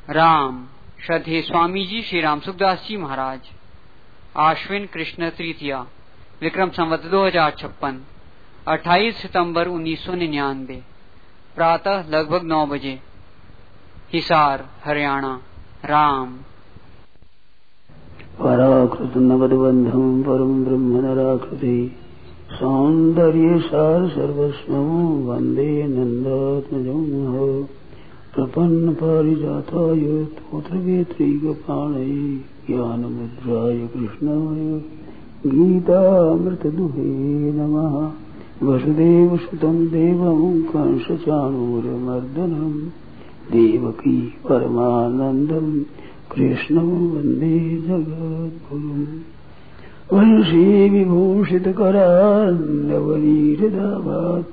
राम। श्रद्धेय स्वामी जी श्री राम सुखदास जी महाराज। आश्विन कृष्ण तृतीया, विक्रम संवत 2056, 28 सितंबर 1999, प्रातः लगभग 9 बजे, हिसार हरियाणा। राम। पराकृत नवदबंधम परम ब्रह्म नराकृति सौंदर्य सार सर्वस्वं वंदे नंदात्मजं प्रपन्न पारिजाताय तोत्रवेत्रैकपाणये ज्ञानमुद्राय कृष्णाय गीतामृतदुहे नमः। वसुदेवसुतं देवं कंसचाणूरमर्दनं देवकी परमानन्दं कृष्णं वन्दे जगद्गुरुम्। वंशी विभूषितकरान्नवनीरदाभात्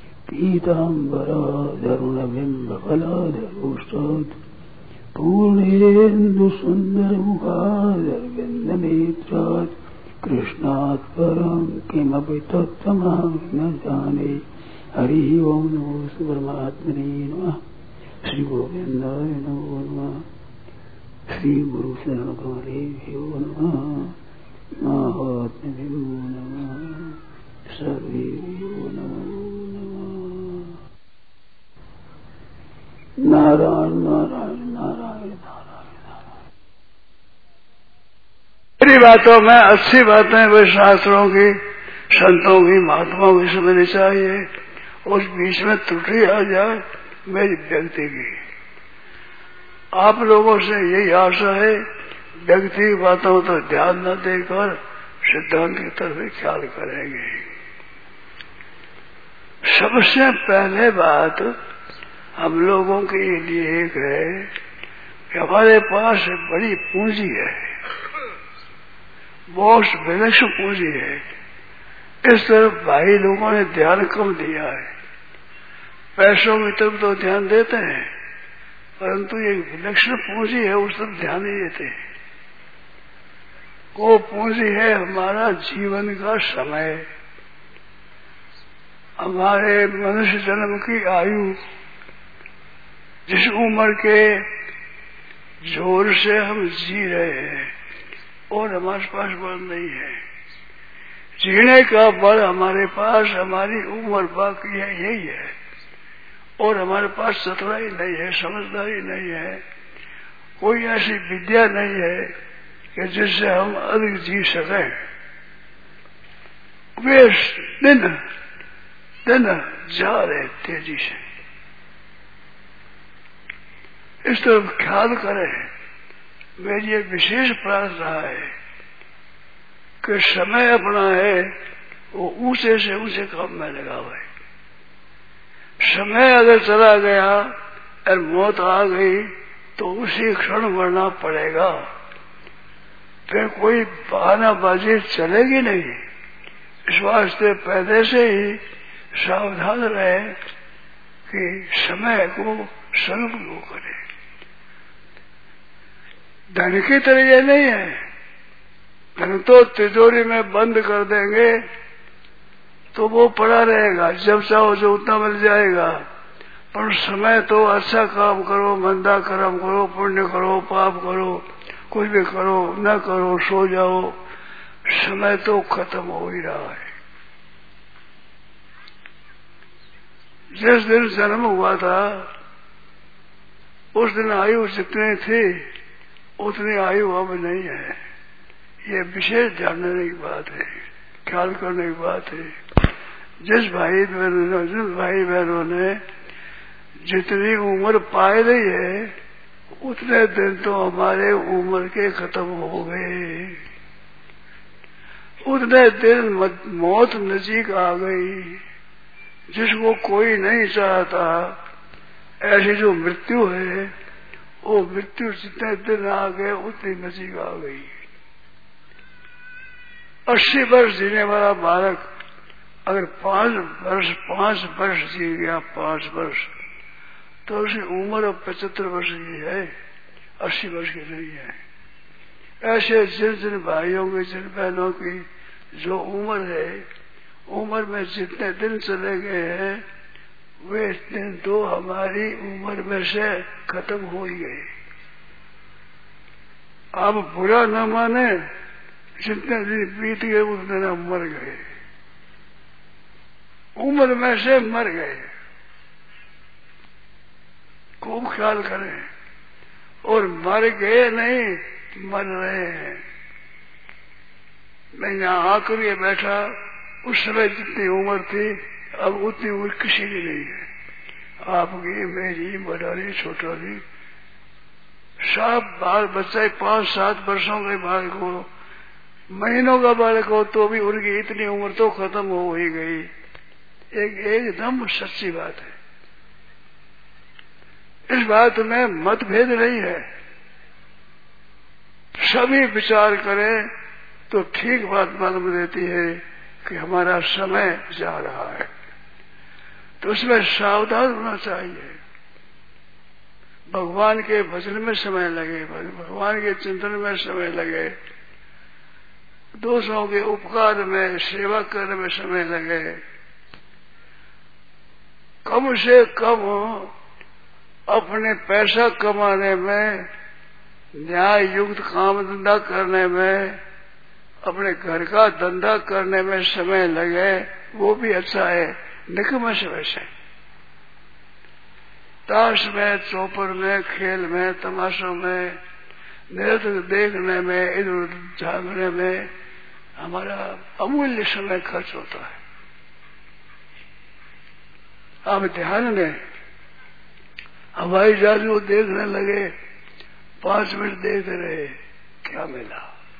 पीताम्बराधरुणबिम्बफलाधरोष्टात् पूर्णेन्दुसुन्दरमुखादरविन्दनेत्रात् कृष्णात् परं किमपि तत्त्वमहं न जाने। हरिः ओं नमो परमात्मने नमः। श्रीगोविन्दाय नमो नमः। श्रीगुरुशरणकमलेभ्यो नमः। महात्म्यो नमः। सर्वेभ्यो नमो नमः। नारायण नारायण नारायण नारायण नारायण। मेरी बातों में अच्छी बातें वे शास्त्रों की, संतों की, महात्माओं की समझनी चाहिए। उस बीच में त्रुटि आ जाए मेरी व्यक्ति की। आप लोगों से यही आशा है, व्यक्ति की बातों तो ध्यान न देकर सिद्धांत की तरफ ख्याल करेंगे। सबसे पहले बात हम लोगों के लिए एक है कि हमारे पास बड़ी पूंजी है, बहुत विलक्षण पूंजी है। इस तरफ भाई लोगों ने ध्यान कम दिया है। पैसों की तरफ तो ध्यान देते हैं, परंतु ये विलक्षण पूंजी है उस तरफ ध्यान नहीं देते। वो पूंजी है हमारा जीवन का समय, हमारे मनुष्य जन्म की आयु। जिस उम्र के जोर से हम जी रहे हैं और हमारे पास बल नहीं है, जीने का बल हमारे पास, हमारी उम्र बाकी है, यही है। और हमारे पास चतुराई नहीं है, समझदारी नहीं है, कोई ऐसी विद्या नहीं है कि जिससे हम अधिक जी सकें। वे दिन दिन जा रहे तेजी से। इस तरफ ख्याल करें। मेरी एक विशेष प्रार्थना है कि समय अपना है वो ऊंचे से ऊंचे काम में लगावे। समय अगर चला गया और मौत आ गई तो उसी क्षण मरना पड़ेगा, फिर कोई बहानाबाजी चलेगी नहीं। इस वास्ते पहले से ही सावधान रहे कि समय को सदुपयोग करे। धन की तरह ये नहीं है, धन तो तिजोरी में बंद कर देंगे तो वो पड़ा रहेगा, जब चाहो जो उतना मिल जाएगा। पर समय तो अच्छा काम करो, मंदा कर्म करो, पुण्य करो, पाप करो, कुछ भी करो न करो, सो जाओ, समय तो खत्म हो ही रहा है। जिस दिन जन्म हुआ था उस दिन आयु जितनी थी उतनी आयु अब नहीं है। ये विशेष ध्यान देने की बात है, ख्याल करने की बात है। जिस भाई बहनों ने जितनी उम्र पाई रही है उतने दिन तो हमारे उम्र के खत्म हो गए। उतने दिन मौत नजीक आ गई, जिसको कोई नहीं चाहता। ऐसी जो मृत्यु है वो मृत्यु जितने दिन आ गए उतनी नजीक आ गई। 80 वर्ष जीने वाला बालक अगर 5 वर्ष जी गया, 5 वर्ष, तो उसकी उम्र अब 75 वर्ष की है, 80 वर्ष की नहीं है। ऐसे जिन जिन भाइयों की, जिन बहनों की जो उम्र है, उम्र में जितने दिन चले गए हैं वे दिन तो हमारी उम्र में से खत्म हो ही गए। आप बुरा न माने, जितने दिन बीत गए उतने दिन मर गए, उम्र में से मर गए। खूब ख्याल करें। और मर गए नहीं, मर रहे हैं। मैं यहाँ आकर ये बैठा, उस समय जितनी उम्र थी अब उतनी उम्र किसी की नहीं है। आपकी, मेरी, बड़ी, छोटी, सब बाल बच्चा 5-7 वर्षों के बालक हो, महीनों का बालक हो, तो भी उनकी इतनी उम्र तो खत्म हो ही गई। एकदम सच्ची बात है। इस बात में मतभेद नहीं है। सभी विचार करें तो ठीक बात मालूम देती है कि हमारा समय जा रहा है, तो उसमें सावधान होना चाहिए। भगवान के भजन में समय लगे, भगवान के चिंतन में समय लगे, दूसरों के उपकार में, सेवा करने में समय लगे। कम से कम अपने पैसा कमाने में, न्याय युक्त काम धंधा करने में, अपने घर का धंधा करने में समय लगे, वो भी अच्छा है। निकम्मे समय से ताश में, चौपर में, खेल में, तमाशों में, नृत्य देखने में, इधर उधर झांकने में हमारा अमूल्य समय खर्च होता है। आप ध्यान दें, हवाई जहाज को देखने लगे, 5 मिनट देखते रहे, क्या मिला?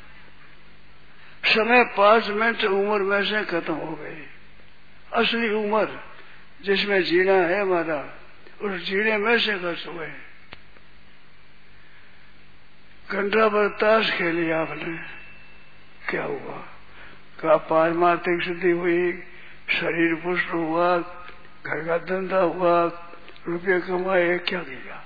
समय 5 मिनट उम्र में से खत्म हो गई। असली उम्र जिसमें जीना है हमारा, उस जीने में से खर्च हुए। घंटा भर ताश खेली आपने, क्या हुआ? का पारमार्थिक सिद्धि हुई, शरीर पुष्ट हुआ, घर का धंधा हुआ, रुपये कमाए, क्या किया?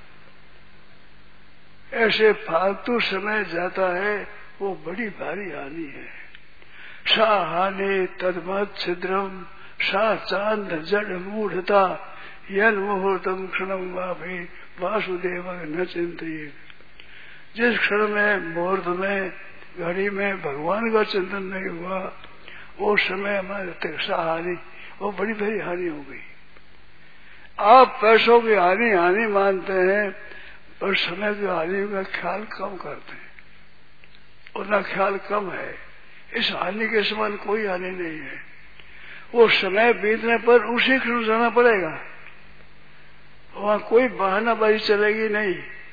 ऐसे फालतू समय जाता है, वो बड़ी भारी हानि है। सा हानि तदमत छिद्रम, सा चांद जड़ मूढ़ता, यन मुहूर्तम क्षणम वापी वासुदेव न चिंतित। जिस क्षण में, मुहूर्त में, घड़ी में भगवान का चिंतन नहीं हुआ, वो समय हमारे हानि, वो बड़ी बड़ी हानि हो गई। आप पैसों की हानि मानते हैं, पर समय की हानि का ख्याल कम करते हैं। उतना ख्याल कम है। इस हानि के समान कोई हानि नहीं है। वो समय बीतने पर उसी क्षण जाना पड़ेगा, वहां कोई बहानाबाजी चलेगी नहीं।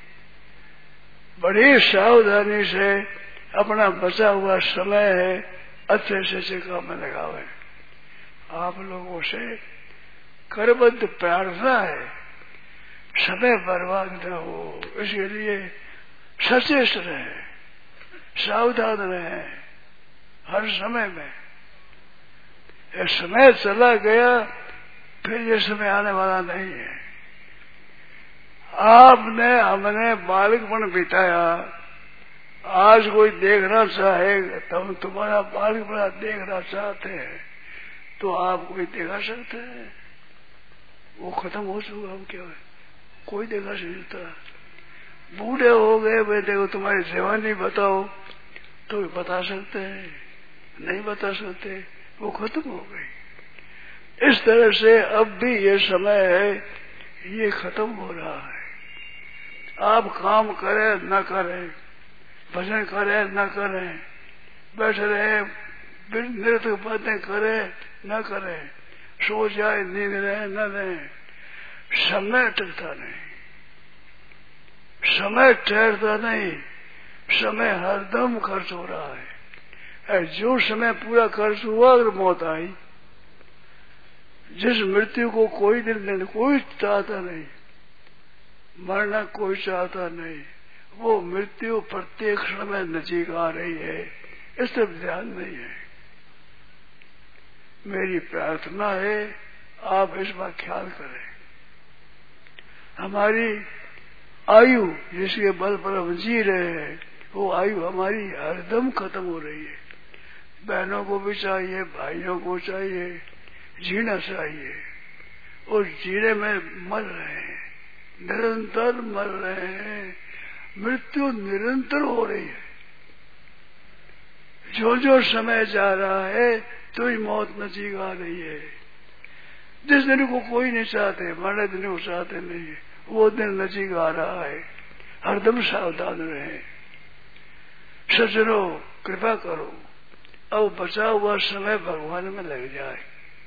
बड़ी सावधानी से अपना बचा हुआ समय है अच्छे से काम में लगावे। आप लोगों से करबद्ध प्रार्थना है, समय बर्बाद न हो, इसके लिए सचेत रहे, सावधान रहे हर समय में। ये समय चला गया, फिर ये समय आने वाला नहीं है। आपने, हमने बालकपन बिताया, आज कोई देखना चाहे तो हम तुम्हारा बालकपन देखना चाहते हैं, तो आप कोई देखा सकते हैं? वो खत्म हो चुका, हम क्या है, कोई देखा सकता। बूढ़े हो गए, वे देखो तुम्हारी जवानी बताओ, तो बता सकते हैं, नहीं बता सकते, वो खत्म हो गई। इस तरह से अब भी ये समय है, ये खत्म हो रहा है। आप काम करें न करें, भजन करें न करें, बैठे रहे, नृत्य बातें करें न करें, सो जाए, नींद रहे न रहे, समय टलता नहीं, समय ठहरता नहीं, समय हरदम खर्च हो रहा है। जो समय पूरा खर्च हुआ और मौत आई, जिस मृत्यु को कोई दिन कोई चाहता नहीं, मरना कोई चाहता नहीं, वो मृत्यु प्रत्येक क्षण में नजीक आ रही है, इस तरफ ध्यान नहीं है। मेरी प्रार्थना है आप इस बात ख्याल करें। हमारी आयु जिसके बल पर हम जी रहे हैं, वो आयु हमारी हरदम खत्म हो रही है। बहनों को भी चाहिए, भाइयों को चाहिए, जीना चाहिए, और जीने में मर रहे हैं, निरंतर मर रहे हैं। मृत्यु निरंतर हो रही है। जो जो समय जा रहा है तो ही मौत नजीक आ रही है। जिस दिन को कोई नहीं चाहते, मरने दिन को चाहते नहीं, वो दिन नजीक आ रहा है। हरदम सावधान रहे। सज्जनों, कृपा करो, अब बचा हुआ समय भगवान में लग जाए,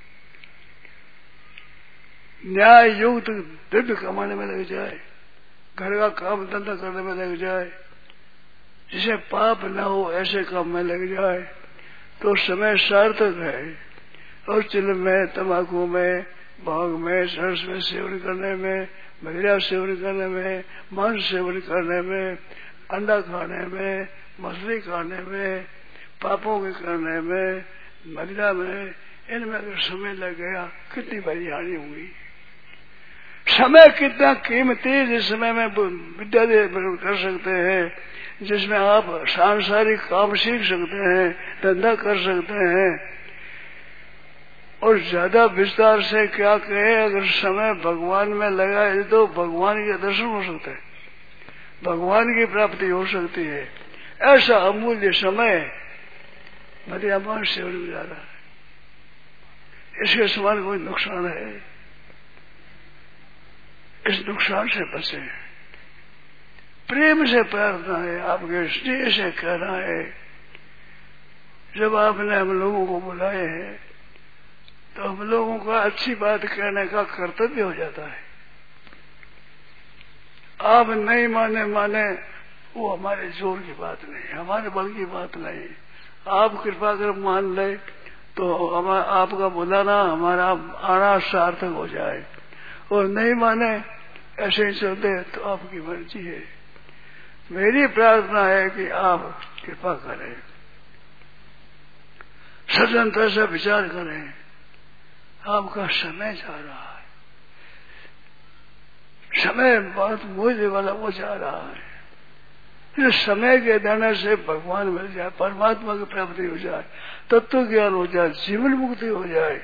न्याय युक्त द्रव्य कमाने में लग जाए, घर का काम धंधा करने में लग जाए, जिसे पाप न हो ऐसे काम में लग जाए तो समय सार्थक है। और चिल्म में, तंबाकू में, भांग में, सरस में सेवन करने में, मदिरा सेवन करने में, मांस सेवन करने में, अंडा खाने में, मछली खाने में, पापों के करने में, मदिरा में, इनमें अगर समय लग गया कितनी बड़ी हानि हुई। समय कितना कीमती है, जिस समय में विद्या कर सकते हैं, जिसमें आप सांसारिक काम सीख सकते हैं, धंधा कर सकते हैं। और ज्यादा विस्तार से क्या कहे, अगर समय भगवान में लगाए तो भगवान के दर्शन हो सकते हैं, भगवान की प्राप्ति हो सकती है। ऐसा अमूल्य समय मदिरापान सेवन में जा रहा है, इसके समान कोई नुकसान है? इस नुकसान से बचे। प्रेम से प्रार्थना है, आपके स्नेह से कहना है। जब आपने हम लोगों को बुलाए हैं तो हम लोगों का अच्छी बात कहने का कर्तव्य हो जाता है। आप नहीं माने वो हमारे जोर की बात नहीं, हमारे बल की बात नहीं। आप कृपा कर मान ले तो आपका बुलाना, हमारा आना सार्थक हो जाए। और नहीं माने, ऐसे ही चलते तो आपकी मर्जी है। मेरी प्रार्थना है कि आप कृपा करें, स्वतंत्रता से विचार करें। आपका समय जा रहा है, समय बहुत मूल्य वाला वो जा रहा है। इस समय के देने से भगवान मिल जाए, परमात्मा की प्राप्ति हो जाए, तत्व ज्ञान हो जाए, जीवन मुक्ति हो जाए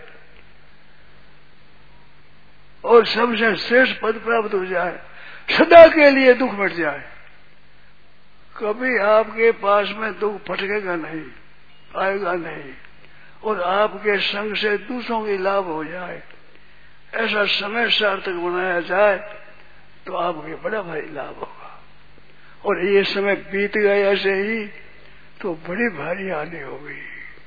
और सबसे श्रेष्ठ पद प्राप्त हो जाए, सदा के लिए दुख मिट जाए। कभी आपके पास में दुख फटकेगा नहीं, आएगा नहीं, और आपके संग से दूसरों की लाभ हो जाए। ऐसा समय सार्थक बनाया जाए तो आपके बड़ा भारी लाभ होगा। और ये समय बीत गया ऐसे ही तो बड़ी भारी हानि होगी।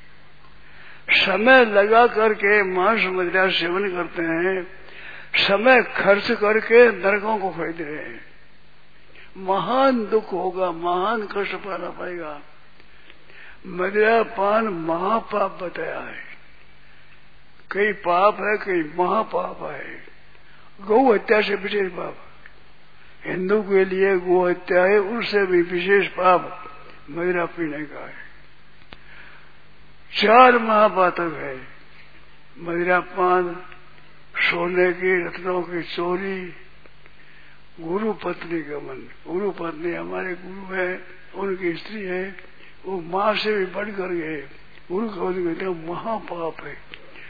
समय लगा करके मांस मदिरा सेवन करते हैं, समय खर्च करके नरकों को खरीद रहे हैं। महान दुख होगा, महान कष्ट पाना पड़ेगा। मदिरा पान महापाप बताया है, कई पाप है, कई महापाप है। गौ हत्या से विशेष पाप, हिंदू के लिए गौ हत्या है, उससे भी विशेष पाप मदिरा पीने का है। 4 महापातक है, मदिरा पान, सोने की रत्नों की चोरी, गुरु पत्नी गमन। गुरु पत्नी हमारे गुरु है, उनकी स्त्री है, वो मां से भी बढ़कर गए, गुरु का कहते हैं महापाप है।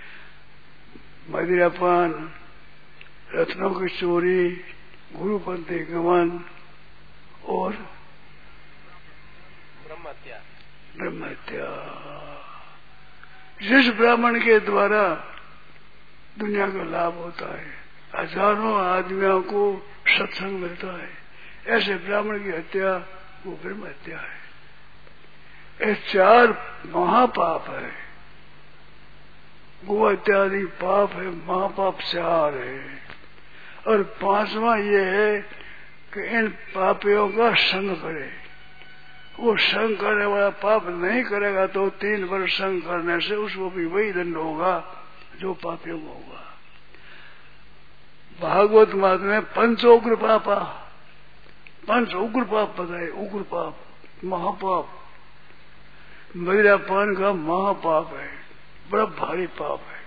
मदिरा पान, रत्नों की चोरी, गुरु पत्नी गमन और ब्रह्म हत्या। जिस ब्राह्मण के द्वारा दुनिया का लाभ होता है, हजारों आदमियों को सत्संग मिलता है, ऐसे ब्राह्मण की हत्या वो ब्रह्म हत्या है। ये 4 महापाप है। गो इत्यादि पाप है, महापाप 4 है। और 5वां ये है कि इन पापियों का संग करे। वो संग करने वाला पाप नहीं करेगा तो 3 वर्ष संग करने से उसको भी वही दंड होगा जो पापियों को होगा। भागवत मात में 5 उग्र पापा, 5 उग्र पाप बताए। उग्र पाप, महापाप, मदिरा पान का महापाप है, बड़ा भारी पाप है।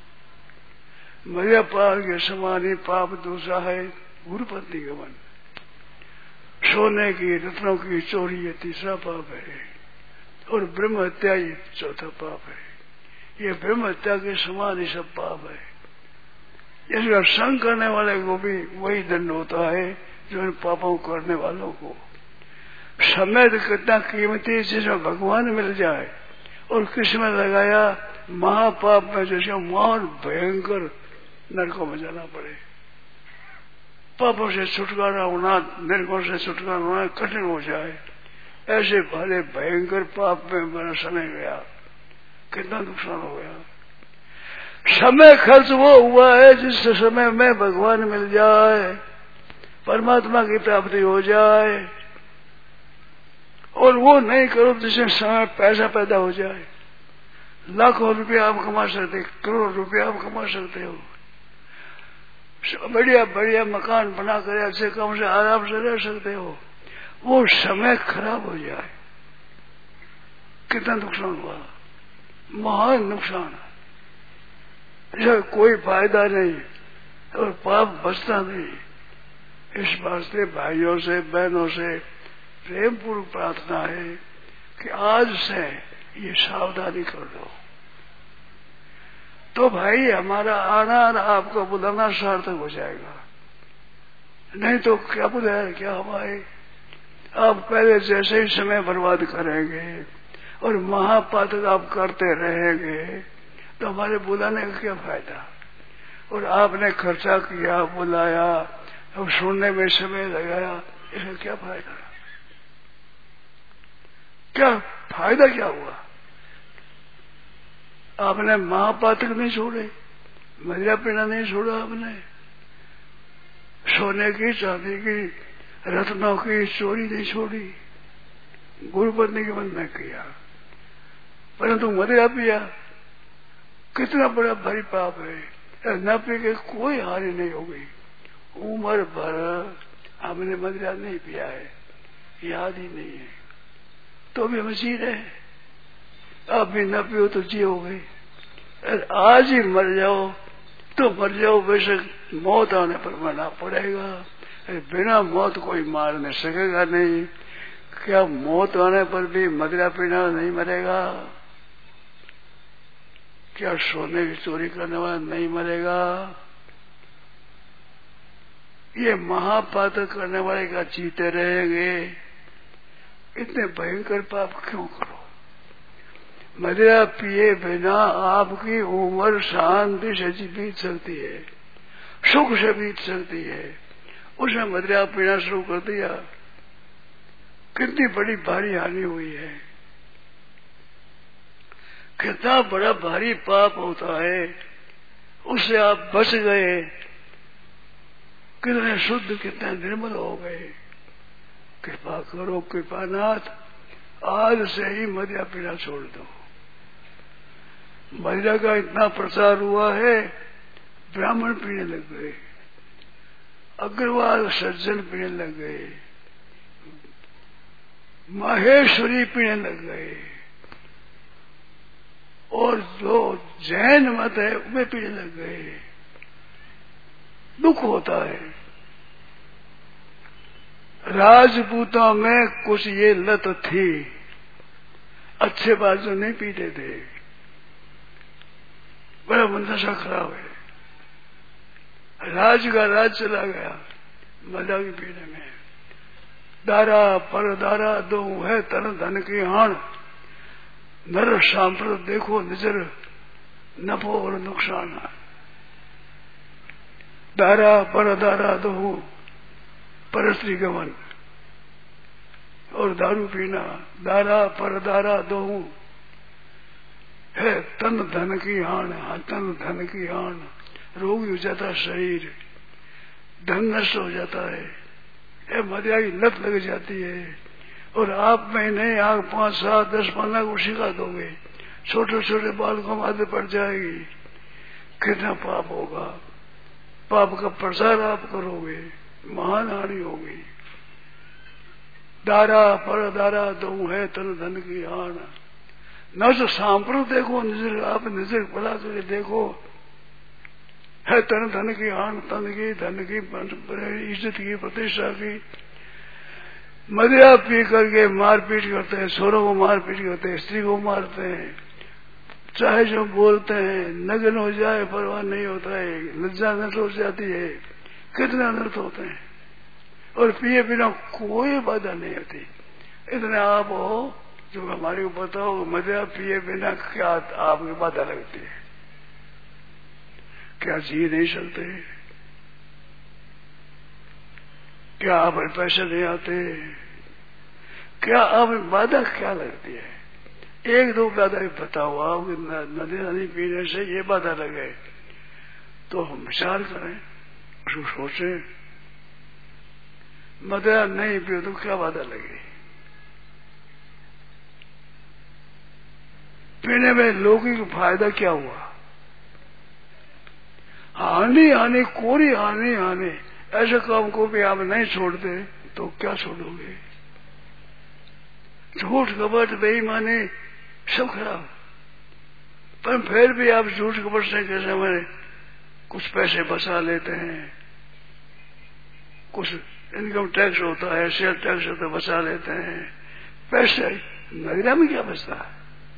मदिरा पान के समान ही पाप दूसरा है गुरु पत्नी गमन। सोने की रत्नों की चोरी ये 3रा पाप है, और ब्रह्म हत्या ये 4था पाप है। ये ब्रह्म हत्या के समान ही सब पाप है। इसका संग करने वाले को भी वही दंड होता है जो इन पापों करने वालों को। समय तो कितना कीमती है, जिसमें भगवान मिल जाए और किस में लगाया? महापाप में, जैसे महान भयंकर नरकों में जाना पड़े। पापों से छुटकारा होना, नरकों से छुटकारा होना कठिन हो जाए, ऐसे भले भयंकर पाप में मेरा समय गया, कितना नुकसान हो गया। समय खर्च वो हुआ है जिस समय में भगवान मिल जाए, परमात्मा की प्राप्ति हो जाए, और वो नहीं करो जिससे समय पैसा पैदा हो जाए। लाखों रुपया आप कमा सकते, करोड़ रुपया आप कमा सकते हो, बढ़िया बढ़िया मकान बना कर अच्छे काम से आराम से रह सकते हो, वो समय खराब हो जाए, कितना नुकसान हुआ, महान नुकसान। इसका कोई फायदा नहीं और पाप बचता नहीं। इस वास्ते भाइयों से बहनों से प्रेम पूर्वक प्रार्थना है कि आज से ये सावधानी कर दो, तो भाई हमारा आना और आपको बुलाना सार्थक हो जाएगा। नहीं तो क्या बुलाया, क्या हमारे आप पहले जैसे ही समय बर्बाद करेंगे और महापातक आप करते रहेंगे तो हमारे बुलाने का क्या फायदा। और आपने खर्चा किया, बुलाया, अब सुनने में समय लगाया, इसका क्या फायदा, क्या फायदा क्या हुआ। आपने महापातक नहीं छोड़े, मदिरा पीना नहीं छोड़ा, आपने सोने की चांदी की रत्नों की चोरी नहीं छोड़ी, गुरुपत्नी के बंद न किया, परंतु मदिरा पिया, कितना बड़ा भारी पाप है। न पी के कोई हानि नहीं हो गई, उम्र भर हमने मदिरा नहीं पिया है, याद ही नहीं है, तो भी हम जी रहे। आप भी न पियो तो जी हो गई, आज ही मर जाओ तो मर जाओ, बेशक मौत आने पर मरना पड़ेगा, बिना मौत कोई मार नहीं सकेगा नहीं। क्या मौत आने पर भी मदिरा पीना नहीं मरेगा? क्या सोने की चोरी करने वाला नहीं मरेगा? ये महापातक करने वाले का जीते रहेंगे, इतने भयंकर पाप क्यों करो। मदिरा पिए बिना आपकी उम्र शांति से बीत सकती है, सुख से बीत सकती है, उसमें मदिरा पीना शुरू कर दिया, कितनी बड़ी भारी हानि हुई है, कितना बड़ा भारी पाप होता है, उससे आप बच गए, कितने शुद्ध कितने निर्मल हो गए। कृपा करो कृपानाथ, आज से ही मदिरा पीना छोड़ दो। मदिरा का इतना प्रचार हुआ है, ब्राह्मण पीने लग गए, अग्रवाल सज्जन पीने लग गए, माहेश्वरी पीने लग गए, और जो जैन मत है वे पीने लग गए। दुख होता है। राजपूतों में कुछ ये लत थी, अच्छे बाजू नहीं पीते थे, बड़ा मंदशा खराब है। राज का राज चला गया मजा की पीने में। दारा पर दारा दो है तन धन की हाण, नर सांप्रत देखो नजर नफो और नुकसान। दारा पर दारा दो परस्त्री गमन और दारू पीना, दारा पर दारा दो है तन धन की हाण, तन धन की हाण, रोगी हो जाता शरीर, धन नष्ट हो जाता है, ये मदिरा की लत लग जाती है। और आप में नहीं, आप 5, 7, 10, 15 को सिखा दोगे, छोटे छोटे बालकों में आदत पड़ जाएगी, कितना पाप होगा। पाप का प्रसार आप करोगे, महान हानि होगी। दारा पर दारा दो है तन धन की हाण, न तो सांप्रत देखो नजर, आप नजर पड़ा करके देखो, है तन धन की हाण, तन की धन की इज्जत की प्रतिष्ठा की। मदिरा पी करके मारपीट करते हैं, छोरों को मारपीट करते हैं, स्त्री को मारते हैं, चाहे जो बोलते हैं, नग्न हो जाए परवाह नहीं होता है, लज्जा नष्ट हो जाती है, कितने अनर्थ होते हैं। और पिए बिना कोई बाधा नहीं होती। इतने आप हो जो हमारे को बताओ मदिरा पिए बिना क्या आपकी बाधा लगती है? क्या जी नहीं सकते? क्या आप पैसे नहीं आते? क्या आप बाधा क्या लगती है? एक दो बाधा बताओ आप, मदिरा नहीं पीने से ये बाधा लगे तो हम विचार करें, उसको सोचें। मदिरा नहीं पियो तो क्या बाधा लगी? पीने में लौकिक फायदा क्या हुआ? हानि कोरी हानि। ऐसे काम को भी आप नहीं छोड़ते तो क्या छोड़ोगे? झूठ कपट बेईमानी सब खराब, पर फिर भी आप झूठ कपट से कैसे हमारे कुछ पैसे बचा लेते हैं, कुछ इनकम टैक्स होता है, सेल टैक्स होता है, बचा लेते हैं पैसे। मदिरा में क्या बचता है?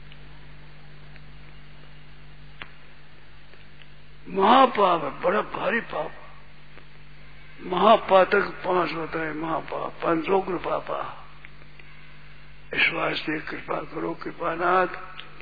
महापाप है, बड़ा भारी पाप। महापातक 5 होता है, महापाप पंचोग्र पापा। इस वास्ते कृपा करो कृपानाथ।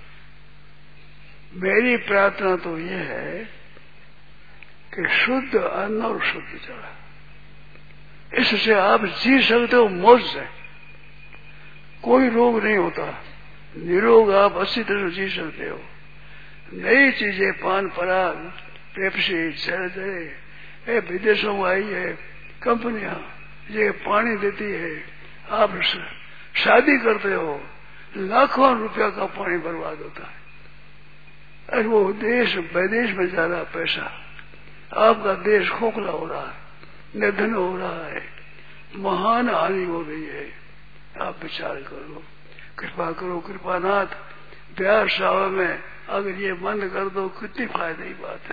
मेरी प्रार्थना तो यह है कि शुद्ध अन्न और शुद्ध जल, इससे आप जी सकते हो मौज से, कोई रोग नहीं होता, निरोग आप अच्छी तरह जी सकते हो। नई चीजें पान पराग पेप्सी जर्दे ये विदेशों में आई है कंपनियां, ये पानी देती है, आप शादी करते हो लाखों रुपया का पानी बर्बाद होता है, और वो देश विदेश में जा रहा पैसा, आपका देश खोखला हो रहा है, निधन हो रहा है, महान हानि हो रही है। आप विचार करो, कृपा करो कृपानाथ। ब्याह शाह में अगर ये बंद कर दो कितनी फायदे की बात है।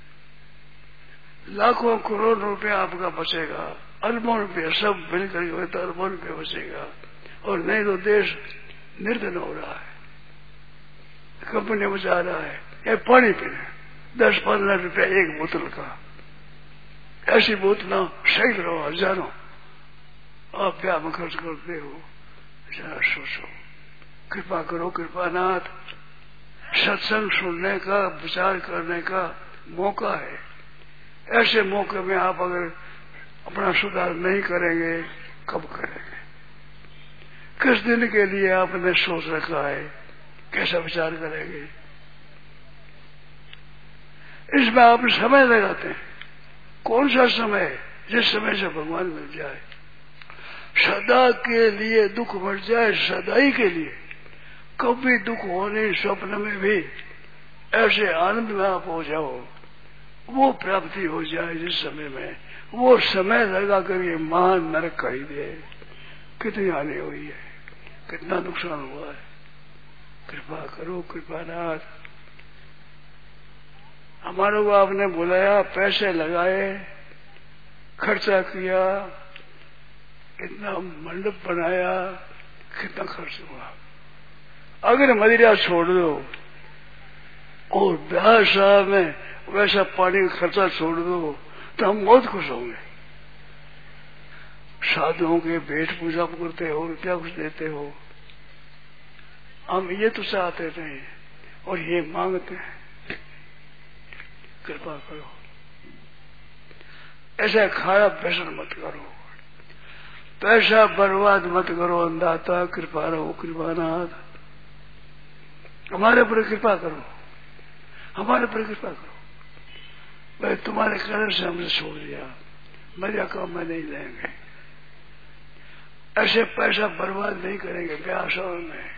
लाखों करोड़ रुपया आपका बचेगा, अरबों रुपया सब मिलकर हुए तो अरबों रुपया बचेगा, और नहीं तो देश निर्धन हो रहा है, कंपनी में जा रहा है। ये पानी पीने 10-15 रुपया एक बोतल का, ऐसी बोतल सैकड़ों हजारों आप ब्याह में खर्च करते हो। जरा सोचो, कृपा करो कृपानाथ। सत्संग सुनने का विचार करने का मौका है, ऐसे मौके में आप अगर अपना सुधार नहीं करेंगे कब करेंगे? किस दिन के लिए आपने सोच रखा है, कैसा विचार करेंगे? इसमें आप समय लगाते हैं, कौन सा समय? जिस समय से भगवान मिल जाए, सदा के लिए दुख मिट जाए, सदाई के लिए, कभी दुख हो नहीं, स्वप्न में भी ऐसे आनंद में आप हो जाओ, वो प्राप्ति हो जाए जिस समय में, वो समय लगा कर ये महान नरक कही दे। कितनी हानि हुई है, कितना नुकसान हुआ है। कृपा करो कृपानाथ। हमारे को आपने बुलाया, पैसे लगाए, खर्चा किया, इतना मंडप बनाया, कितना खर्च हुआ। अगर मदिरा छोड़ दो और ब्याह शाह में वैसा पानी का खर्चा छोड़ दो तो हम बहुत खुश होंगे। साधुओं के भेंट पूजा करते हो, क्या कुछ देते हो, हम ये तो चाहते नहीं और ये मांगते हैं। कृपा करो, ऐसा खाया व्यसन मत करो, पैसा बर्बाद मत करो। अंधाता कृपा रहो कृपानाथ। हमारे पर कृपा करो, हमारे पर कृपा करो। भाई तुम्हारे कारण से हमने छोड़ दिया, मजा काम में नहीं लेंगे, ऐसे पैसा बर्बाद नहीं करेंगे। ब्याह शाह में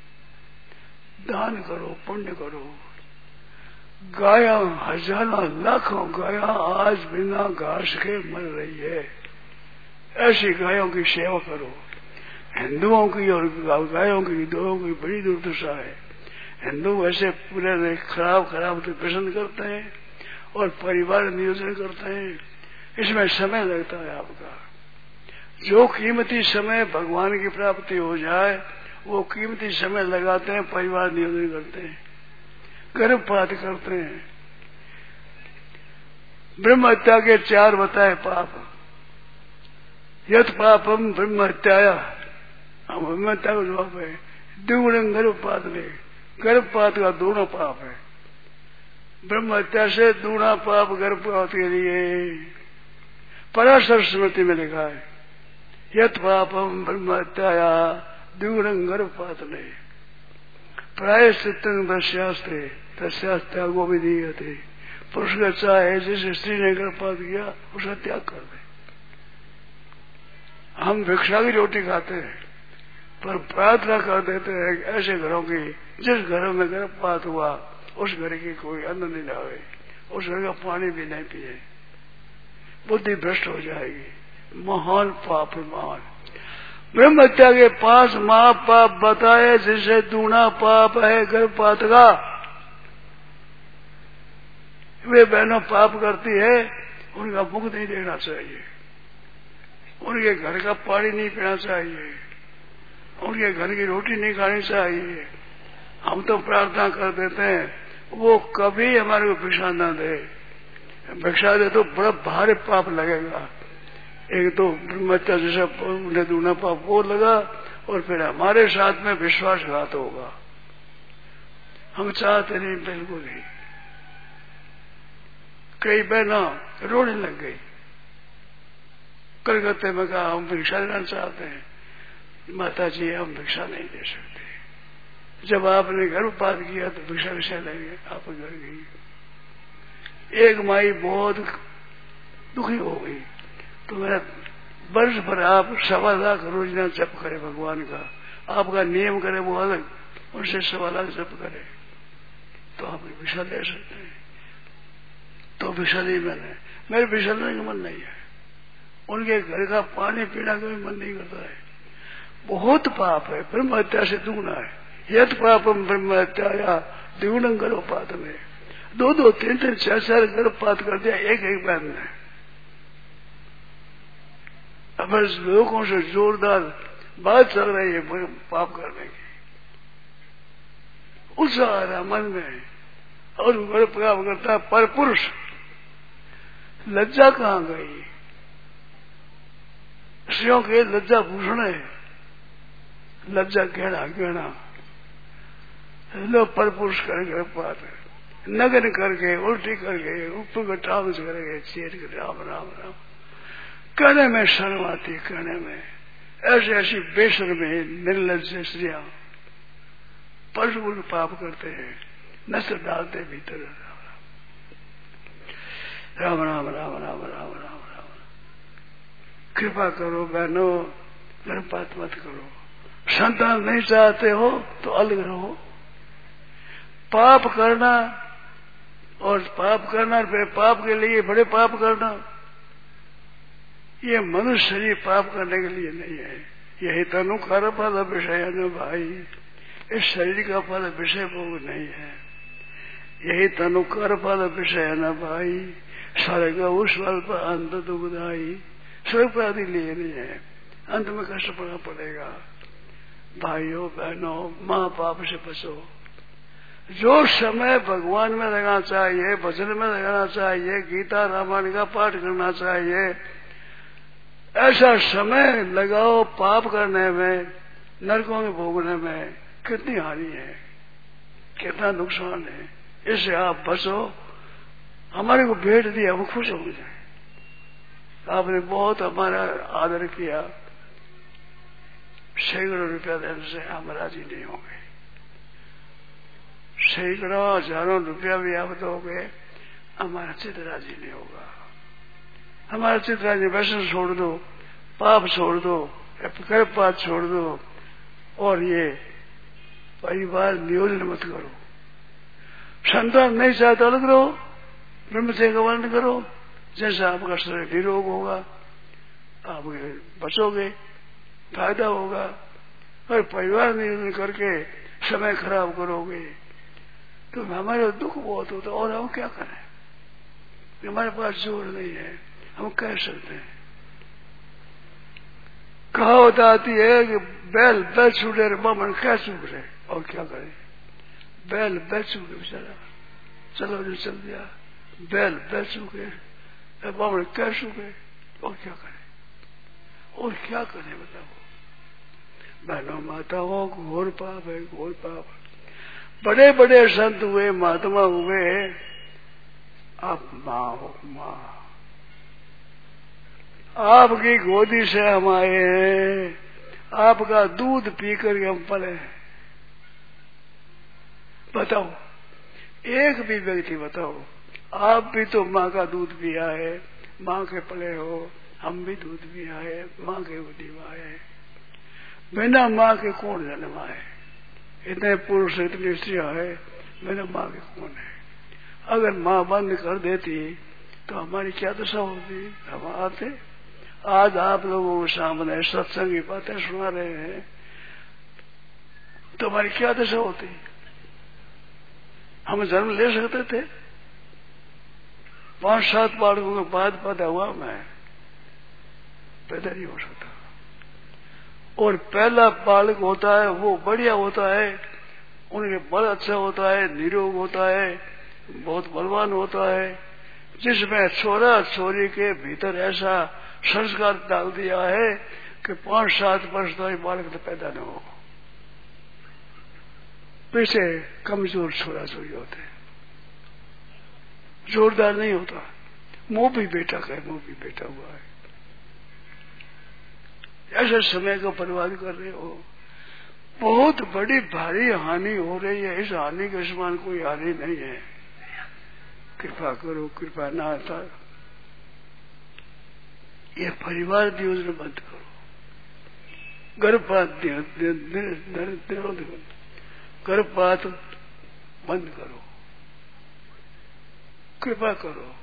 दान करो, पुण्य करो। गाया हजारों लाखों गाया आज बिना घास के मर रही है, ऐसी गायों की सेवा करो। हिंदुओं की और गायों की दोनों की बड़ी दुर्दशा है। हिंदू वैसे पूरे खराब तो पसंद करते हैं और परिवार नियोजन करते हैं, इसमें समय लगता है आपका। जो कीमती समय भगवान की प्राप्ति हो जाए वो कीमती समय लगाते हैं, परिवार नियोजन करते हैं, गर्भपात करते हैं। ब्रह्म हत्या के 4 बताए पाप। यथ पापम ब्रह्म हत्याया, ब्रह्म हत्या का जवाब है द्विगुण गर्भपात में, गर्भपात का दोनों पाप है। ब्रह्म हत्या से दूना पाप गर्भपात के लिए। पराशर स्मृति में लिखा है, यत पापम ब्रह्म हत्याया द्विगुण गर्भपात ने प्रायश्चित्तं तस्यास्ते तस्यास्त्यागो विधीयते। पुरुष का चाहे जिस स्त्री ने गर्भपात किया उसका त्याग कर दे। हम भिक्षा की रोटी खाते हैं पर प्रार्थना कर देते हैं ऐसे घरों की जिस घरों में गर्भपात हुआ उस घर की कोई अन्न नहीं लावे, उस घर का पानी भी नहीं पिए, बुद्धि भ्रष्ट हो जाएगी। महान पाप है, महान। ब्रह्म हत्या के 5 महापाप बताए जिससे दूना पाप है गर्भपात का। वे बहनों पाप करती है, उनका मुख नहीं देखना चाहिए, उनके घर का पानी नहीं पीना चाहिए, उनके घर की रोटी नहीं खानी चाहिए। हम तो प्रार्थना कर देते हैं वो कभी हमारे को भिक्षा न दे, भिक्षा दे तो बड़ा भारी पाप लगेगा। एक तो ब्रह्महत्या जैसा उन्हें दूना पाप वो लगा और फिर हमारे साथ में विश्वासघात होगा। हम चाहते नहीं, बिल्कुल ही। कई बहना रोने लग गई, कलकत्ते में कहा हम भिक्षा लेना चाहते हैं। माता जी हम भिक्षा नहीं दे सकते, जब आपने गर्भपात किया तो भिक्षा विषय लेंगे। आप घर गई, एक माई बहुत दुखी हो गई तो मेरा वर्ष भर आप 1.25 लाख रोजाना जप करे भगवान का, आपका नियम करे वो अलग, उनसे 1.25 लाख जप करे तो आप भिक्षा ले सकते हैं। तो भिक्षा नहीं मैंने, मेरे भिक्षा लेने का मन नहीं है, उनके घर का पानी पीना का भी मन नहीं करता है। बहुत पाप है, ब्रह्म हत्या से दुगुना है। यत पापम ब्रह्म हत्याया द्विगुणं गर्भपात में 2-2, 3-3, 4-4 गर्भपात कर दिया एक बहन ने। अब लोगों से जोरदार बात चल रही है पाप करने की, उत्साह आ रहा मन में और गर्भपात करता। पर पुरुष लज्जा कहाँ गई? स्त्रियों के लज्जा भूषण है, लज्जा गहना लो। पर पुरुष करके बात है, नगन करके उल्टी करके ऊपर का टाउस करके चेट कर राम राम राम कहने में शर्म आती, कहने में ऐसी ऐसी बेशर्म निर्लज स्त्रियां पशु पाप करते हैं, नस्ल डालते भीतर। राम राम राम राम राम राम राम। कृपा करो बहनों, गर्भपात मत करो। संतान नहीं चाहते हो तो अलग रहो। पाप करना और फिर पाप के लिए बड़े पाप करना, ये मनुष्य शरीर पाप करने के लिए नहीं है। यही तनु कर फल विषय न भाई, इस शरीर का फल विषय भोग नहीं है। यही तनु कर फल विषय न भाई, स्वर्ग स्वल्प अंत दुखदाई। स्वर्ग आदि लिए नहीं है, अंत में कष्ट पड़ना पड़ेगा। भाइयों बहनों, माँ बाप से बचो। जो समय भगवान में लगाना चाहिए, भजन में लगाना चाहिए, गीता रामायण का पाठ करना चाहिए, ऐसा समय लगाओ पाप करने में, नरकों में भोगने में। कितनी हानि है, कितना नुकसान है, इससे आप बचो। हमारे को भेंट दिया, हम खुश हो जाए। आपने बहुत हमारा आदर किया, सैकड़ों रुपया देने से हम राजी नहीं होंगे। सैकड़ों हजारों रुपया भी आप दोगे, हमारा चित्त राजी नहीं होगा। हमारा चित्त राजी, व्यसन छोड़ दो, पाप छोड़ दो, गर्भपात छोड़ दो, और ये परिवार नियोजन मत करो। संतान नहीं चाहता अलग रहो, ब्रह्मचर्य का वर्णन करो। जैसा आपका शरीर निरोग होगा, आप बचोगे, फायदा होगा। और परिवार नियोजन करके समय खराब करोगे तो हमारे दुख बहुत होता, और हम क्या करें? हमारे पास जोर नहीं है, हम कह सकते हैं। कहावत आती है कि बैल छूटे रे बामन क्या छूट रहे, और क्या करें? बैल छूटे बेचारा, चलो जो चल दिया। बैल छूटे, बामन क्या छूटे, और क्या करें? और क्या करें बताओ? बहनों माताओं, घोर पाप है, घोर पाप। बड़े बड़े संत हुए, महात्मा हुए, आप माँ हो, माँ। आपकी गोदी से हम आए हैं, आपका दूध पी करके हम पले हैं। बताओ, एक भी व्यक्ति बताओ, आप भी तो माँ का दूध पिया है, माँ के पले हो, हम भी दूध पिया है, माँ के गोदी में आए हैं। बिना माँ के कौन जन्म आए? इतने पुरुष इतनी स्त्रियां है, बिना माँ के कौन है? अगर माँ बंद कर देती तो हमारी क्या दशा होती? हम आते। आज आप लोगों के सामने सत्संग की बातें सुना रहे हैं, तो हमारी क्या दशा होती? हम जन्म ले सकते थे? 5-7 बालकों के बाद पैदा हुआ मैं, पैदा नहीं हो सकता। और पहला बालक होता है वो बढ़िया होता है, उनके बल अच्छा होता है, निरोग होता है, बहुत बलवान होता है, जिसमें छोरा छोरी के भीतर ऐसा संस्कार डाल दिया है कि 5-7 वर्ष तो बालक तो पैदा न हो। पीछे कमजोर छोरा छोरी होते, जोरदार नहीं होता। मुंह भी बेटा कहे, मुंह भी बेटा हुआ है। ऐसे समय को बर्बाद कर रहे हो। बहुत बड़ी भारी हानि हो रही है। इस हानि के समान कोई हानि नहीं है। कृपा करो, कृपा ना था। ये परिवार नियोजन बंद करो। गर्भपात गर्भपात बंद करो, कृपा करो।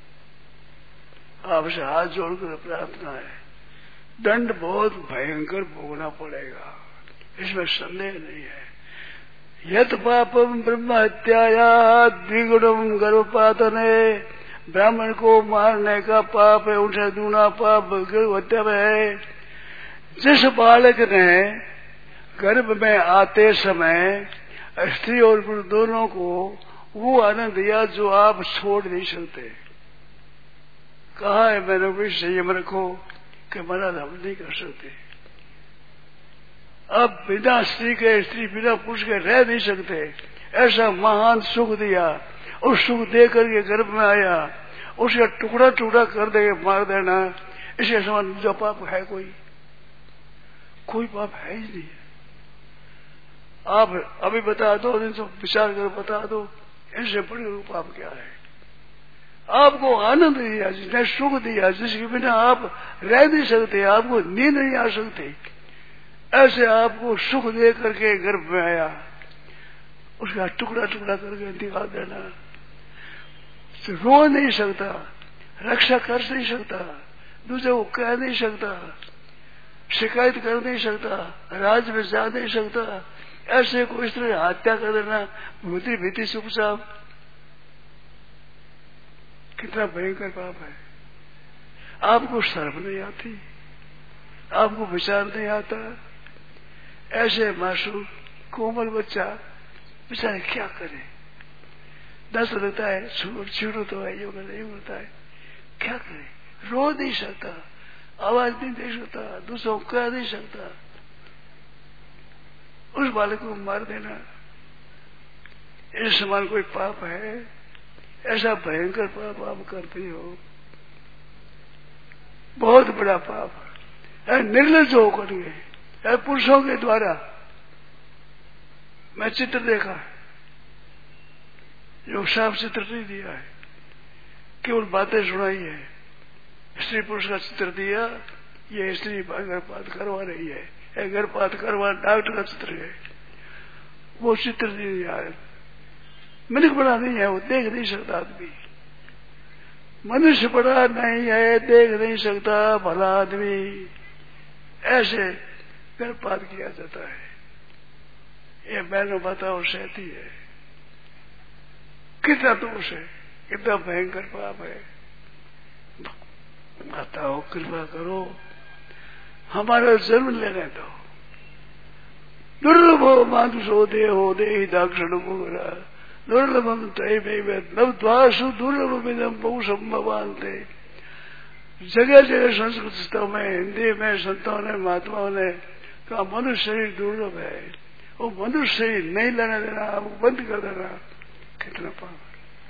आपसे हाथ जोड़कर प्रार्थना है। दंड बहुत भयंकर भोगना पड़ेगा, इसमें संदेह नहीं है। यत पापम ब्रह्म हत्याया द्विगुणम गर्भपातने, ब्राह्मण को मारने का पाप है, उनसे दूना पाप गर्भ हत्या में है। जिस बालक ने गर्भ में आते समय स्त्री और पुरुष दोनों को वो आनंद दिया जो आप छोड़ नहीं सकते। कहा है मैंने भी संयम रखो कि मना हम नहीं कर सकते। अब बिना स्त्री के, स्त्री बिना पुरुष के रह नहीं सकते। ऐसा महान सुख दिया, उस सुख दे करके गर्भ में आया, उसका टुकड़ा टुकड़ा कर दे, मार देना, इसके समान जो पाप है? कोई पाप है ही नहीं। आप अभी बता दो, दिन से विचार कर बता दो, इनसे बड़ी पाप क्या है? आपको आनंद दिया, जिसने सुख दिया, जिसके बिना आप रह नहीं सकते, आपको नींद नहीं आ सकती, ऐसे आपको सुख दे करके गर्भ में आया, उसका टुकड़ा टुकड़ा करके दिखा देना। रो नहीं सकता, रक्षा कर नहीं सकता, दूसरे को कह नहीं सकता, शिकायत कर नहीं सकता, राज में जा नहीं सकता, ऐसे को इस तरह हत्या कर देना, भूति भीति चुपचाप, कितना भयंकर पाप है। आपको शर्म नहीं आती, आपको विचार नहीं आता। ऐसे मासूम कोमल बच्चा बेचारे क्या करे? दस लगता है, छूटो तो है, यो नहीं होता है, क्या करे? रो नहीं सकता, आवाज नहीं दे सकता, दूसरों को कह नहीं सकता, उस बालक को मार देना, इस समान कोई पाप है? ऐसा भयंकर पाप आप करते हो, बहुत बड़ा पाप है। निर्लज होकर के पुरुषों के द्वारा मैं चित्र देखा है, जो साफ चित्र नहीं दिया है, केवल बातें सुनाई है। स्त्री पुरुष का चित्र दिया, ये स्त्री गर्भपात करवा रही है, गर्भपात करवा डॉक्टर का चित्र है, वो चित्र नहीं दिया है। मनुष्य बड़ा नहीं है, वो देख नहीं सकता आदमी। मनुष्य बड़ा नहीं है, देख नहीं सकता भला आदमी, ऐसे गर्भपात किया जाता है। ये बहनों बताओ सहती है, कितना दोष है, कितना भयंकर पाप है। बताओ, कृपा करो, हमारा जन्म लेने दो। दुर्लभो मानुषो देहो देहि दाक्षिण गुरा, दुर्लभम त्रयमेव नवद्वासु दुर्लभमिदं बहु संभवान्ते। जगह जगह संस्कृत में, हिंदी में संतों ने, महात्माओं ने कहा मनुष्य शरीर दुर्लभ है, वो मनुष्य शरीर नहीं लेना देना, वो बंद कर देना, कितना पाप।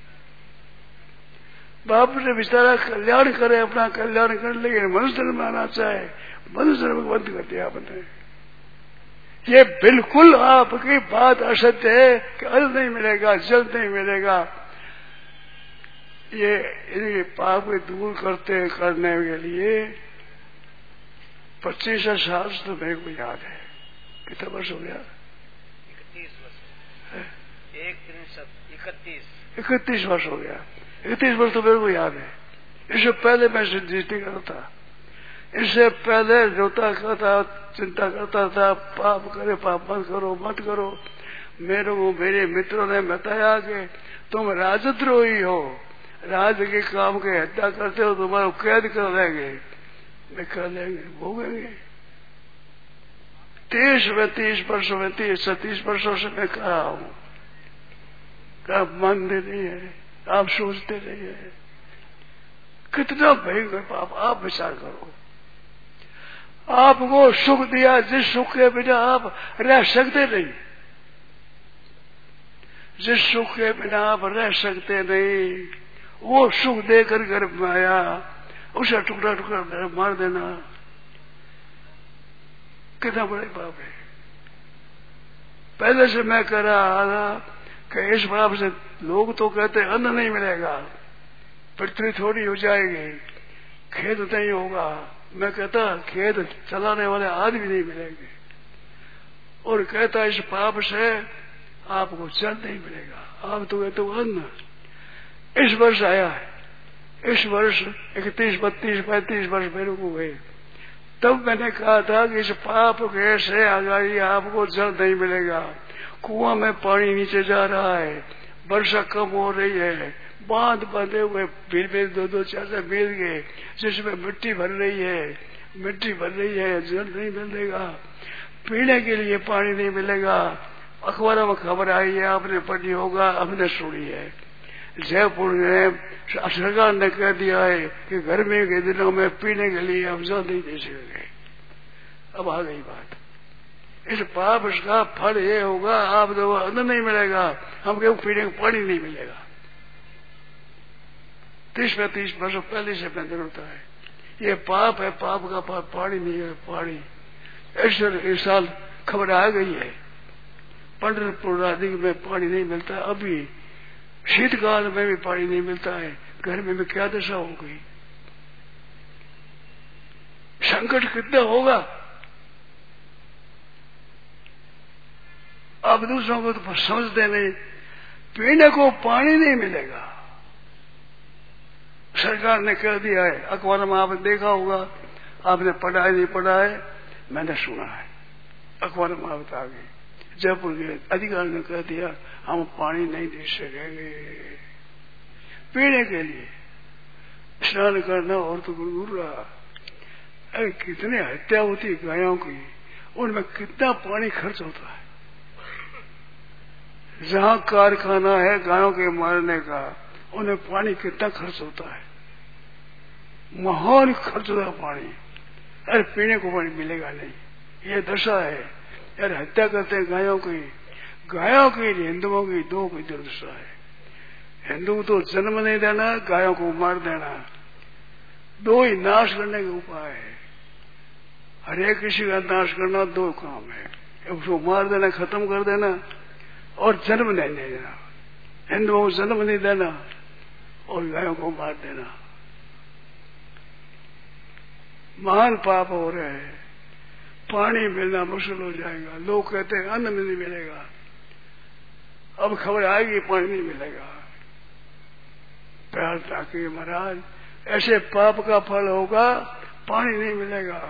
बाप ने बेचारा कल्याण करे, अपना कल्याण कर, लेकिन मनुष्य जन्म आना चाहे, मनुष्य जन्म बंद कर दिया आपने। ये बिल्कुल आपकी बात असत्य है कि अन्न नहीं मिलेगा, जल नहीं मिलेगा। ये पाप दूर करने के लिए 25 साल तो मेरे को याद है। कितना वर्ष हो गया? 31 वर्ष। 31 वर्ष हो गया। 31 वर्ष तो मेरे को याद है। इससे पहले मैं सिद्धि करता था, इससे पहले रोता करता, चिंता करता था, पाप करे, पाप मत करो, मत करो। मेरे को मेरे मित्रों ने बताया कि तुम राजद्रोही हो, राज के काम के हत्या करते हो, तुम्हारा कैद कर देंगे। मैं कर देंगे, भोगेंगे। 30 वर्षों में 30 वर्षों से मैं कर रहा हूँ। आप मानते नहीं है, आप सोचते नहीं है, कितना भयंकर पाप। आप विचार करो, आपको सुख दिया, जिस सुख के बिना आप रह सकते नहीं, जिस सुख के बिना आप रह सकते नहीं, वो सुख देकर गर्भ में आया, उसे टुकड़ा टुकड़ा मार देना, कितना बड़े पाप है। पहले से मैं कह रहा था कि इस पाप से लोग तो कहते अन्न नहीं मिलेगा, पृथ्वी थोड़ी हो जाएगी, खेत नहीं होगा। मैं कहता खेत चलाने वाले आदमी नहीं मिलेंगे, और कहता इस पाप से आपको जल नहीं मिलेगा, आप तो कहते हो अन्न। इस वर्ष आया है, इस वर्ष 31, 32, 35 वर्ष मेरे को हुए, तब मैंने कहा था कि इस पाप कैसे आगे आपको जल नहीं मिलेगा। कुआं में पानी नीचे जा रहा है, वर्षा कम हो रही है, बांध बंधे हुए फिर 2-2, 4 मिल गए, जिसमें मिट्टी भर रही है, जल नहीं मिलेगा, पीने के लिए पानी नहीं मिलेगा। अखबारों में खबर आई है, आपने पढ़ी होगा, हमने सुनी है। जयपुर में सरकार ने कह दिया है कि गर्मी के दिनों में पीने के लिए हम जल नहीं दे सकेंगे। अब आ गई बात, इस पाप का फल ये होगा, आप तो अन्न नहीं मिलेगा, हम क्यों पीने को पानी नहीं मिलेगा। 30-35 वर्ष पहले से बंद होता है। ये पाप है, पाप का पाप पानी नहीं है, पानी। इस साल खबर आ गई है, पंढरपुर आदि में पानी नहीं मिलता, अभी शीतकाल में भी पानी नहीं मिलता है, गर्मी में क्या दशा हो गई। संकट कितना होगा। आप दूसरों को तो समझते नहीं, पीने को पानी नहीं मिलेगा। सरकार ने कह दिया है, अखबार में आपने देखा होगा, आपने पढ़ा है नहीं पढ़ा है, मैंने सुना है, अखबार में आप आ गई। जयपुर के अधिकारी ने कह दिया हम पानी नहीं दे सकेंगे पीने के लिए, स्नान करना और तो दूर रहा। अरे कितनी हत्या होती गायों की, उनमें कितना पानी खर्च होता है। जहाँ कारखाना है गायों के मारने का, उन्हें पानी कितना खर्च होता है, महान खर्च होता पानी। अरे पीने को पानी मिलेगा नहीं, ये दशा है। यार हत्या करते हैं गायों की हिंदुओं की दो की दुर्दशा है। हिंदू तो जन्म नहीं देना, गायों को मार देना, दो ही नाश करने के उपाय है। हर एक किसी का नाश करना दो काम है, उसको मार देना, खत्म कर देना, और जन्म नहीं देना। हिंदुओं को जन्म नहीं देना और गायों को मार देना, महान पाप हो रहे हैं। पानी मिलना मुश्किल हो जाएगा। लोग कहते हैं अन्न नहीं मिलेगा, अब खबर आएगी पानी नहीं मिलेगा। प्यार ताकि महाराज, ऐसे पाप का फल होगा, पानी नहीं मिलेगा।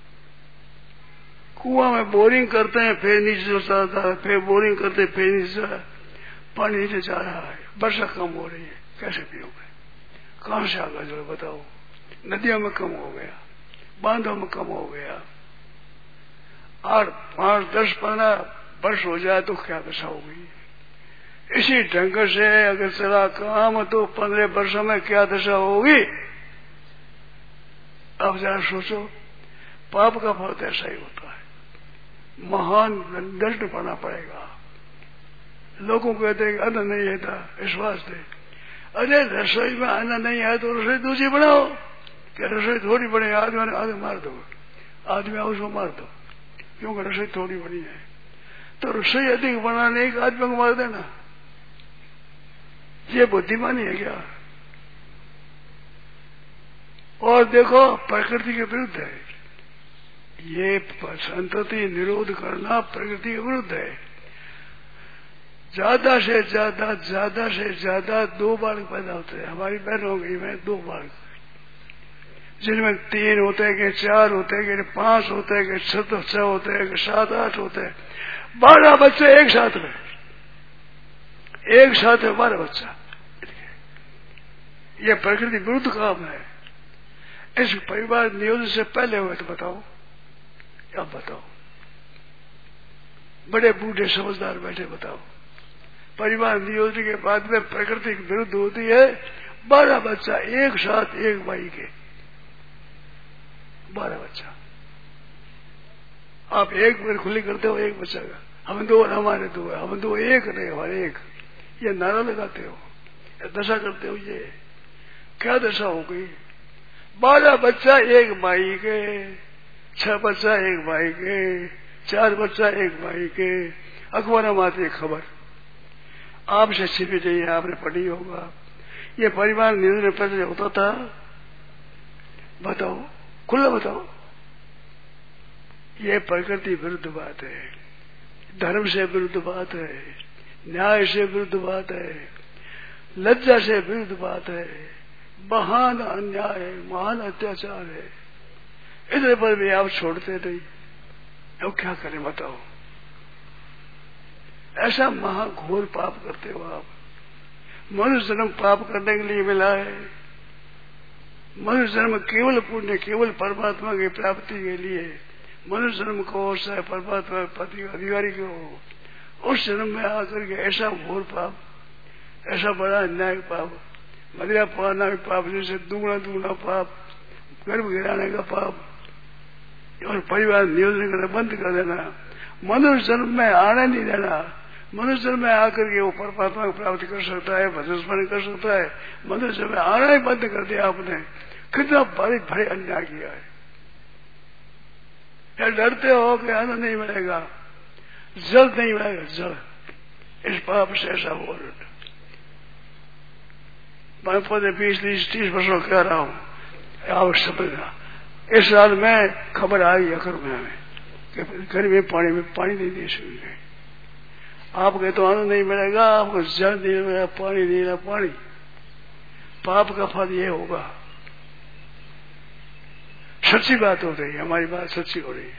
कुआं में बोरिंग करते हैं, फिर नीचे जाता है, फिर बोरिंग करते हैं, फिर नीचे पानी नीचे जा रहा है, वर्षा कम हो रही है, कैसे पियोगे? कहां से आगा जल बताओ? नदियों में कम हो गया, बांधों में कम हो गया। 8, 5, 10, 15 वर्ष हो जाए तो क्या दशा होगी। इसी ढंग से अगर चला काम तो 15 वर्षों में क्या दशा होगी। अब जरा सोचो, पाप का फल ऐसा ही होता है। महान दर्द पाना पड़ेगा। लोगों को कहते हैं कि अन्न नहीं है था, इस वास्ते अरे रसोई में अन्न नहीं है तो रसोई दूसरी बनाओ। क्या रसोई थोड़ी बने, आदमी मार दो, आदमी उसको मार दो, क्योंकि रसोई थोड़ी बनी है। तो रसोई अधिक बनाने एक आदमी को मार देना, ये बुद्धिमानी है क्या? और देखो प्रकृति के विरुद्ध है ये, संतति निरोध करना प्रकृति के विरुद्ध है। ज्यादा से ज्यादा 2 बालक पैदा होते हैं। हमारी बहन हो गई में 2 बालक, जिनमें 3 होते हैं कि 4 होते हैं कि 5 होते हैं कि 6 होते हैं कि 7 8 होते हैं। 12 बच्चे एक साथ में 12 बच्चा। यह प्रकृति विरुद्ध काम है। इस परिवार नियोजन से पहले हुए तो बताओ, क्या बताओ? बड़े बूढ़े समझदार बैठे बताओ। परिवार नियोजन के बाद में प्रकृति के विरुद्ध होती है। 12 बच्चा एक साथ, एक भाई के 12 बच्चा। आप एक बार खुली करते हो एक बच्चा का, हम 2 हमारे 2 है, हम 2 एक नहीं हमारे एक, ये नारा लगाते हो, दशा करते हो। ये क्या दशा हो गई? 12 बच्चा एक भाई के, 6 बच्चा एक भाई के, 4 बच्चा एक भाई के। अखबार में आती है खबर, आपसे छिपी नहीं, आपने पढ़ी होगा। ये परिवार नियोजन पहले होता था, बताओ, खुला बताओ। ये प्रकृति विरुद्ध बात है, धर्म से विरुद्ध बात है, न्याय से विरुद्ध बात है, लज्जा से विरुद्ध बात है, महान अन्याय है, महान अत्याचार है। इतने पर भी आप छोड़ते नहीं, अब क्या करें बताओ? ऐसा महाघोर पाप करते हो आप। मनुष्य जन्म पाप करने के लिए मिला है। मनुष्य जन्म केवल पुण्य, केवल परमात्मा की प्राप्ति के लिए। मनुष्य जन्म को चाहे परमात्मा पति अधिकारी को हो, उस जन्म में आकर के ऐसा घोर पाप, ऐसा बड़ा अन्याय पाप, मदिरा पाना का पाप, जैसे दुगना पाप, गर्भ गिराने का पाप, और परिवार नियोजन करना बंद कर देना, मनुष्य जन्म में आने नहीं देना। मनुष्य जन्म में आकर के वो परमात्मा को प्राप्त कर सकता है, भजन स्मरण कर सकता है। मनुष्य जन्म में आना ही बंद कर दिया आपने। कितना भारी अन्याय किया है। क्या डरते हो कि अन्न नहीं मिलेगा, जल नहीं मिलेगा? जल इस पाप से ऐसा हो रहा। मैं 20-30 वर्षों कह रहा हूँ, आप समझना। इस साल में खबर आई अखर में हमें कि गर्मी में पानी नहीं दे सकते। आप कहते तो अन्न नहीं मिलेगा, आपको जल नहीं मिलेगा, पानी नहीं मिलेगा। पानी पाप का फल ये होगा। सच्ची बात हो रही है, हमारी बात सच्ची हो रही है।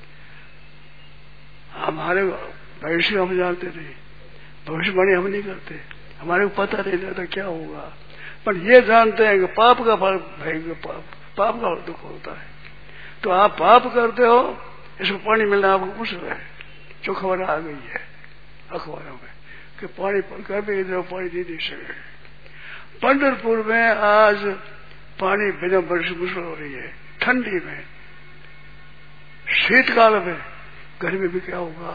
हमारे भविष्य हम जानते नहीं, भविष्यवाणी हम नहीं करते, हमारे को पता नहीं रहता क्या होगा। पर ये जानते हैं कि पाप का फल भयंकर, पाप का दुख होता है। तो आप पाप करते हो, इसको पानी मिलना आपको मुश्किल है। जो खबर आ गई है अखबारों में कि पानी कभी इधर पानी नहीं दे सके। पंढरपुर में आज पानी बिना वर्ष मुश्किल हो रही है। ठंडी में, शीतकाल में, गर्मी में क्या होगा?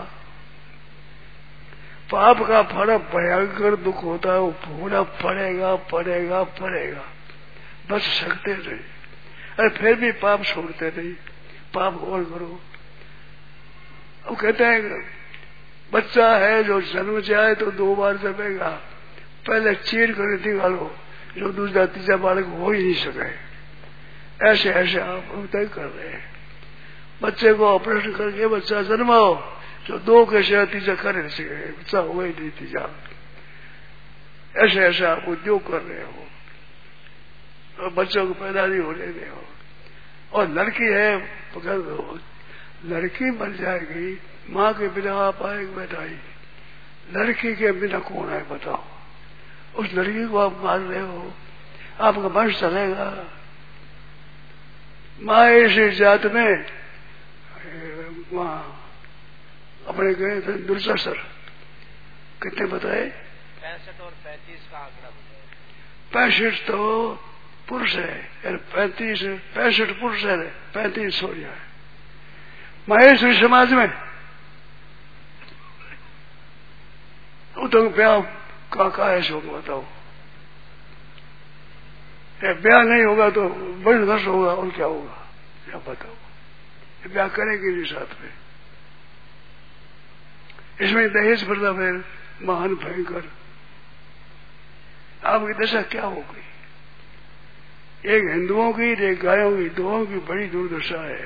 पाप का फल भयंकर दुख होता है, वो पूरा पड़ेगा। बच सकते नहीं, अरे फिर भी पाप छोड़ते नहीं, पाप और करो। अब कहते हैं बच्चा है जो जन्म जाए तो 2 बार जमेगा, पहले चीर कर निकालो, जो दूसरा तीसरा बालक हो ही नहीं सके। ऐसे आप तय कर रहे हैं। बच्चे को ऑपरेशन करके बच्चा जन्माओ, जो 2 के से तीसरा कर नहीं सके, बच्चा हो ही नहीं तीसरा। ऐसे आप उद्योग कर रहे हो और बच्चों को पैदा नहीं होने दे हो। और लड़की है पकड़ दो, लड़की मर जाएगी, माँ के बिना आप आएगी बेटाई, लड़की के बिना कौन है बताओ? उस लड़की को आप मार रहे हो, आपका वंश चलेगा। माँ इसी जात में वहां अपने गए थे दुर्सर, कितने बताए? 65 और 35 का आंकड़ा बताया। 65 तो पुरुष है, 65 पुरुष है, 35 हो जाए। महेश्वरी समाज में तो ब्याह का है शोक बताओ। ब्याह नहीं होगा तो बड़ी नष्ट होगा और क्या होगा, क्या बताओ। ब्याह करेंगे नहीं साथ में। इसमें दहेज प्रथा फिर महान भयंकर। आपकी दशा क्या हो गई? एक हिंदुओं की, एक गायों की, दोनों की बड़ी दुर्दशा है।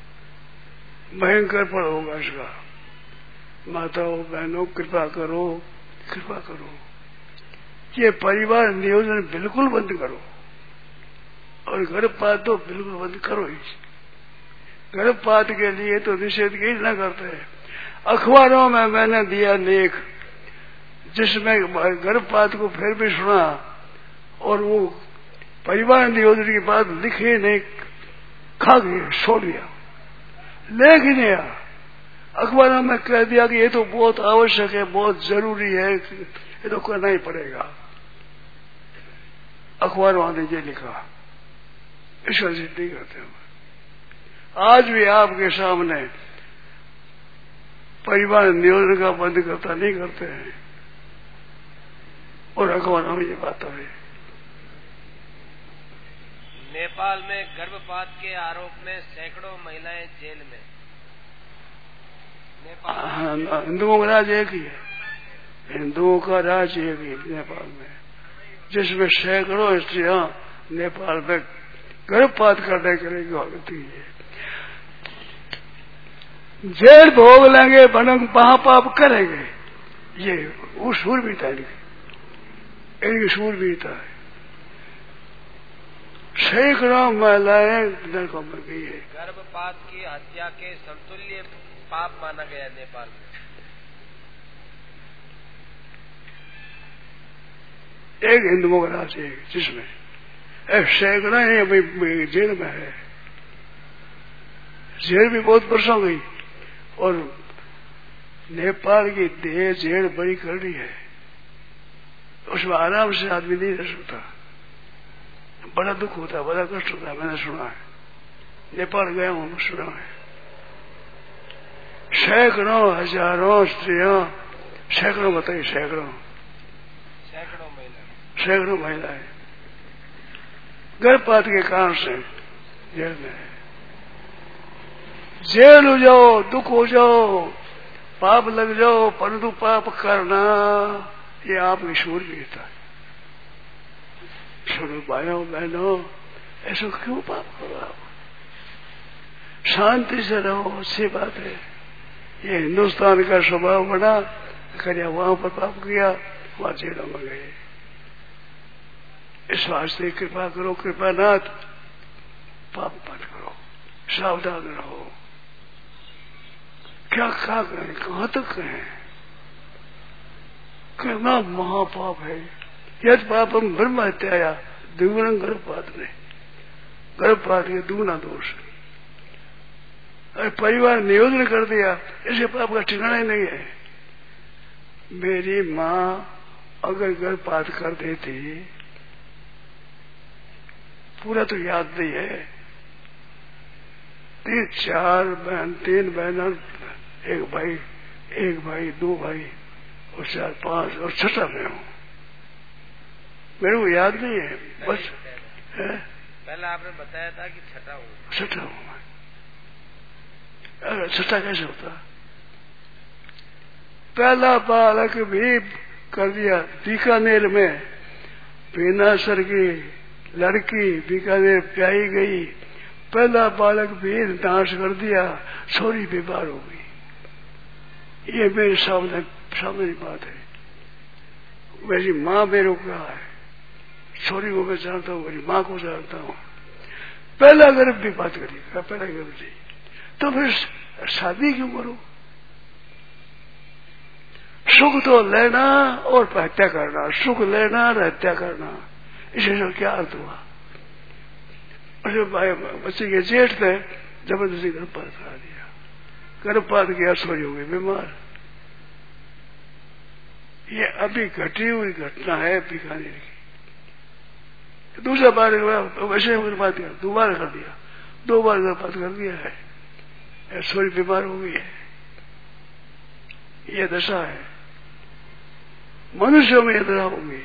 भयंकर फल होगा इसका। माताओं बहनों कृपा करो, कृपा करो, ये परिवार नियोजन बिल्कुल बंद करो और गर्भपात तो बिल्कुल बंद करो ही। गर्भपात के लिए तो निषेध ही न करते हैं। अखबारों में मैंने दिया लेख जिसमें गर्भपात को फिर भी सुना और वो परिवार नियोजन की बात लिखे नहीं, खा गए, छोड़ दिया, लेख ही नहीं आया। अखबारों में कह दिया कि ये तो बहुत आवश्यक है, बहुत जरूरी है, ये तो करना ही पड़ेगा। अखबारों ने ये लिखा, ईश्वर जी नहीं करते हम। आज भी आपके सामने परिवार नियोजन का बंद करता नहीं करते हैं और अखबारों में ये बात है। नेपाल में गर्भपात के आरोप में सैकड़ों महिलाएं जेल में। नेपाल हिंदुओं का राज एक ही है, हिंदुओं का राज एक ही नेपाल में, जिसमें सैकड़ों स्त्रियां नेपाल में गर्भपात करने के लिए होती है। जेल भोग लेंगे, बनंग महापाप करेंगे। ये वो शूरवीरता इनकी शूरवीरता है। सैकड़ों महिलाएं नरकों में गई है। गर्भपात की हत्या के समतुल्य पाप माना गया नेपाल में। एक हिंदुओं का राज है जिसमें सैकड़ा ही अभी जेल में है। जेल भी बहुत वर्षों गई और नेपाल की देह जेल बड़ी कर रही है, उसमें आराम से आदमी नहीं रह सकता। बड़ा दुख होता है, बड़ा कष्ट होता है। मैंने सुना है, नेपाल गया हूं, सुना है। सैकड़ों हजारों स्त्रियां, सैकड़ों बताइए, सैकड़ों महिलाएं गर्भपात के कारण से जेल में है। जेल हो जाओ, दुख हो जाओ, पाप लग जाओ, परंतु पाप करना ये आपकी शूरवीरता है। सुनो भाइयों बहनों, ऐसा क्यों पाप करो आप? शांति से रहो, अच्छी बात है। ये हिंदुस्तान का स्वभाव बना, करिया वहां पर पाप किया, वहां जेलों में गए। इस वास्ते कृपा करो, कृपानाथ, पाप मत करो, सावधान रहो। क्या करें, कहां तक कहें? करना महापाप है। यद पापम ब्रह्म हत्याया दुगुणं गर्भपात में, गर्भपात के दुगुना दोष। अरे परिवार नियोजन कर दिया, ऐसे पाप का ठिकाना ही नहीं है। मेरी माँ अगर गर्भपात कर देती, पूरा तो याद नहीं है, 3 बहन, एक भाई, 2 भाई और 4, 5 और 6 में हूँ। मेरे को याद नहीं है, बस पहले आपने बताया था कि 6 हूँ मैं। अगर 6 कैसे होता? पहला बालक भी कर दिया बीकानेर में, बीनासर की लड़की बीकानेर प्याई गई, पहला बालक भी नाश कर दिया, छोरी बीमार हो गई। ये मेरे सामने बात है। मेरी माँ मेरे को कहा है, छोरी को मैं जानता हूँ, मेरी माँ को जानता हूँ। पहला गर्भ भी बात करी, पहला गर्भ थी, तो फिर शादी क्यों करो? सुख तो लेना और हत्या करना, सुख लेना और हत्या करना, इसे क्या अर्थ हुआ? बच्चे के जेठ थे, जबरदस्ती गर्भपात करा दिया, गर्भपात किया, सोई हो गई बीमार। ये अभी घटी हुई घटना है बीकानेर की। दूसरा बार वैसे गर्भपात किया, 2 बार कर दिया, 2 बार गर्भपात कर दिया है, सोई बीमार हो गई है। ये दशा है। मनुष्य में दशा होगी,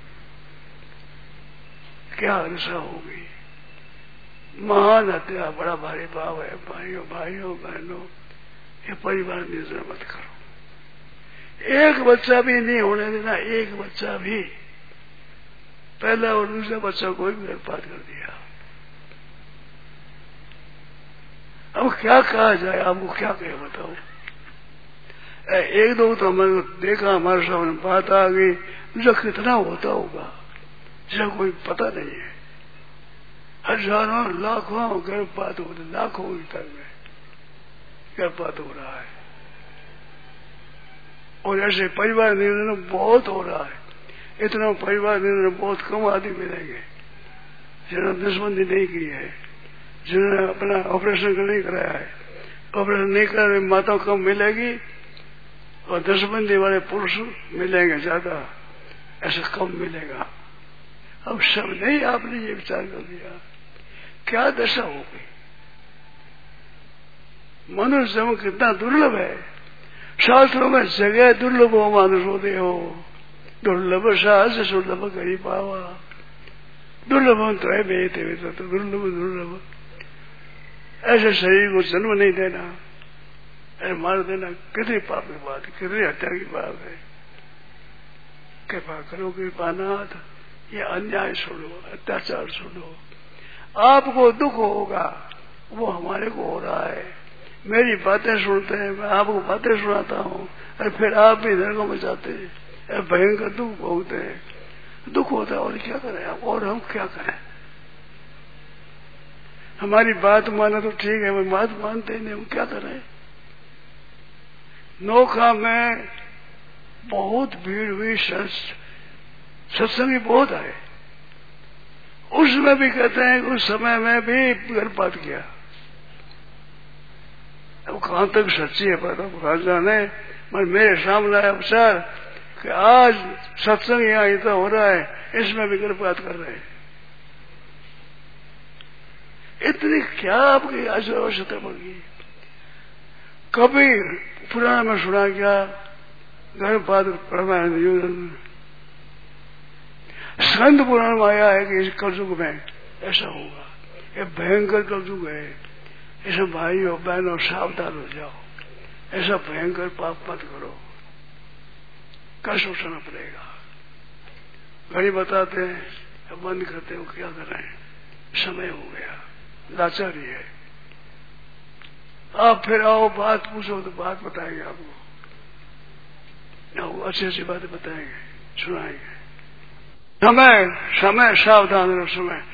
क्या दशा होगी। महान हत्या बड़ा भारी भाव है। भाइयों भाइयों बहनों, ये परिवार निजर मत करो। एक बच्चा भी नहीं होने देना, एक बच्चा भी। पहला और दूसरा बच्चा कोई भी गर्भपात कर दिया। अब क्या कहा जाए, आपको क्या कहे बताओ। एक दो तो हमने देखा, हमारे सामने बात आ गई, दूसरा कितना होता होगा जिसका कोई पता नहीं है। हजारों लाखों गर्भपात हो रहे, लाखों लीटर में गर्भपात हो रहा है। और ऐसे परिवार निर्णय बहुत हो रहा है। इतना परिवार निर्णय बहुत कम आदमी मिलेंगे जिन्होंने दशबंदी नहीं की है, जिन्होंने अपना ऑपरेशन नहीं कराया है। ऑपरेशन नहीं कराने माता कम मिलेगी और दशबंदी वाले पुरुष मिलेंगे ज्यादा, ऐसा कम मिलेगा। अब सब नहीं, आपने ये विचार कर दिया, क्या दशा हो गई। मनुष्य जन्म कितना दुर्लभ है। शास्त्रों में जगह दुर्लभ हो मानुष होते हो, दुर्लभ साहस सुलभ करी पावा, दुर्लभ त्रय बेते तो दुर्लभ दुर्लभ। ऐसे शरीर को जन्म नहीं देना, ऐसे मार देना कितनी पाप की बात है, कितनी हत्या की बात है। कृपा करो कृपानाथ, ये अन्याय छोड़ो, अत्याचार छोड़ो। आपको दुख होगा, वो हमारे को हो रहा है। मेरी बातें सुनते हैं, मैं आपको बातें सुनाता हूँ, और फिर आप भी नरकों में जाते हैं। भयंकर दुख भोगते हैं, दुख होता है। और क्या करें आप, और हम क्या करें। हमारी बात माना तो ठीक है, हम बात मानते ही नहीं, हम क्या करें। नौखा में बहुत भीड़ हुई, सत्संगी बहुत आए। उसमें भी कहते हैं उस समय में भी गर्भपात किया। अब कहां तक सच्ची है पता भगवान जाने। पर मेरे सामने आया विचार कि आज सत्संग यहाँ इतना हो रहा है, इसमें भी गर्भपात कर रहे हैं। इतनी क्या आपकी आज आवश्यकता पड़ गई। कभी पुराण में सुना क्या गर्भपात परमानंद स्कंद पुराण में आया है कि इस कलयुग में ऐसा होगा। ये भयंकर कलयुग है। ऐसे भाइयों बहनों सावधान हो जाओ, ऐसा भयंकर पाप मत करो, कष्ट उठाना पड़ेगा। घड़ी बताते हैं, बंद करते हो, क्या करें, समय हो गया, लाचारी है। आप फिर आओ, बात पूछो तो बात बताएंगे आपको, अच्छी अच्छी बातें बताएंगे, सुनाएंगे। समय समय सावधान रहो, समय